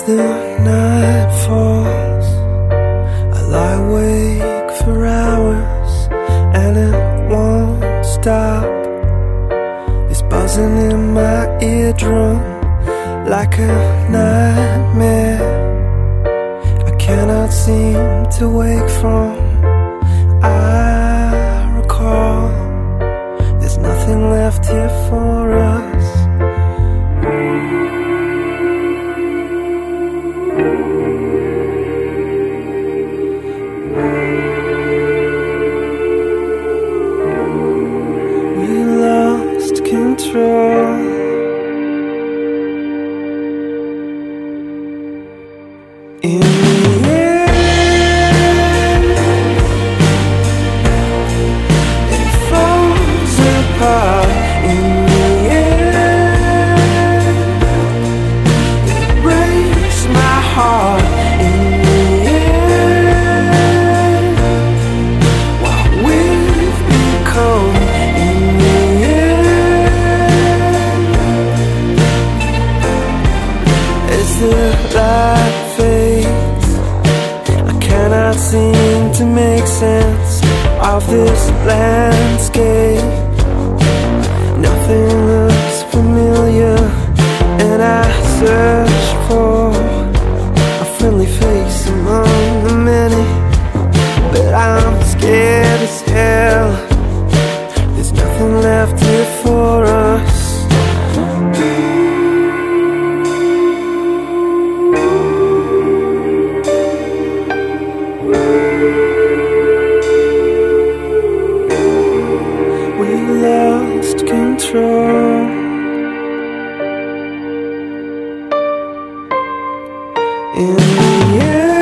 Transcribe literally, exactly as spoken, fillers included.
the night falls, I lie awake for hours, and it won't stop. It's buzzing in my eardrum like a nightmare I cannot seem to wake from. I recall there's nothing left here for us. We lost control. In the end, it falls apart. In the end, it breaks my heart. In the end, what we've become. In the end, as the light fades, I cannot seem to make sense of this landscape. Nothing looks familiar, and I search for a friendly face among the many, but I'm scared as hell. There's nothing left here for us. We lost control. In the end.